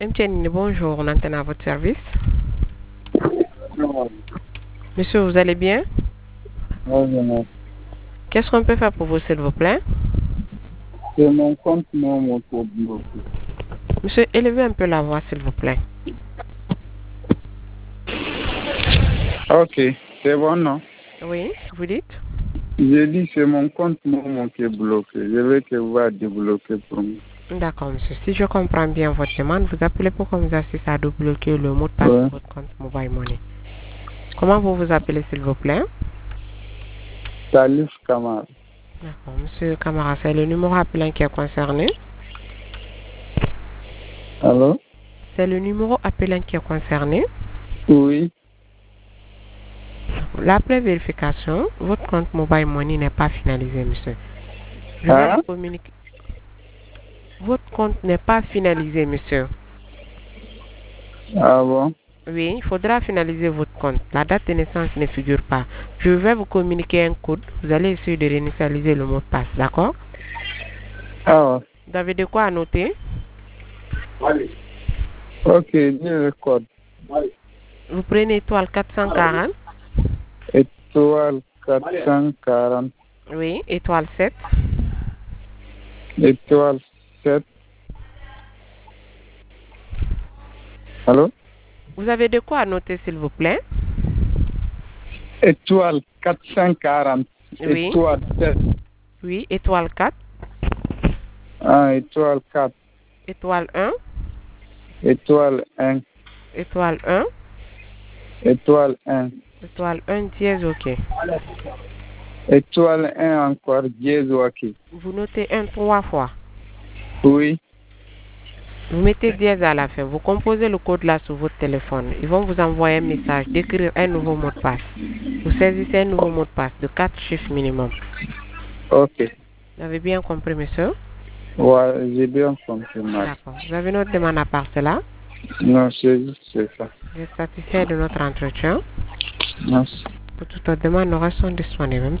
MTN, bonjour, on antenne à votre service. Monsieur, vous allez bien? Oui, Qu'est-ce qu'on peut faire pour vous, s'il vous plaît? c'est mon compte Momo qui est bloqué. Monsieur, élevez un peu la voix, s'il vous plaît. Ok, c'est bon, non? Oui, vous dites? J'ai dit c'est mon compte Momo qui est bloqué. Je veux que vous débloquer pour moi. D'accord, monsieur. Si je comprends bien votre demande, vous appelez pour qu'on vous assiste à débloquer le mot de passe de votre compte Mobile Money. Comment vous vous appelez, s'il vous plaît? Salif Kamar. D'accord, monsieur Camara, c'est le numéro appelant qui est concerné. Allô? C'est le numéro appelant qui est concerné. Oui. L'après vérification, votre compte Mobile Money n'est pas finalisé, monsieur. Je vais vous communiquer. Votre compte n'est pas finalisé, monsieur. Ah bon? Oui, il faudra finaliser votre compte. La date de naissance ne figure pas. Je vais vous communiquer un code. Vous allez essayer de réinitialiser le mot de passe, d'accord? Ah ouais. Vous avez de quoi noter? Ok, dis le code. Vous prenez étoile 440. Étoile 440. Oui, étoile 7. Étoile 7. Allô? Vous avez de quoi noter, s'il vous plaît? Étoile 440. Oui. Étoile 7. Oui, étoile 4. Ah, étoile 4. Étoile 1. Étoile 1. Étoile 1. Étoile 1. Étoile 1 dièse, ok. Étoile 1 encore, dièse ok. Vous notez 1 3 fois. Oui. Vous mettez dièse à la fin. Vous composez le code là sur votre téléphone. Ils vont vous envoyer un message d'écrire un nouveau mot de passe. Vous saisissez un nouveau mot de passe de 4 chiffres minimum. Ok. Vous avez bien compris, monsieur? Ouais, j'ai bien compris. D'accord. Vous avez une autre demande à part cela? Non, c'est ça. Vous êtes satisfait de notre entretien? Merci. Pour toute autre demande, nous restons disponibles.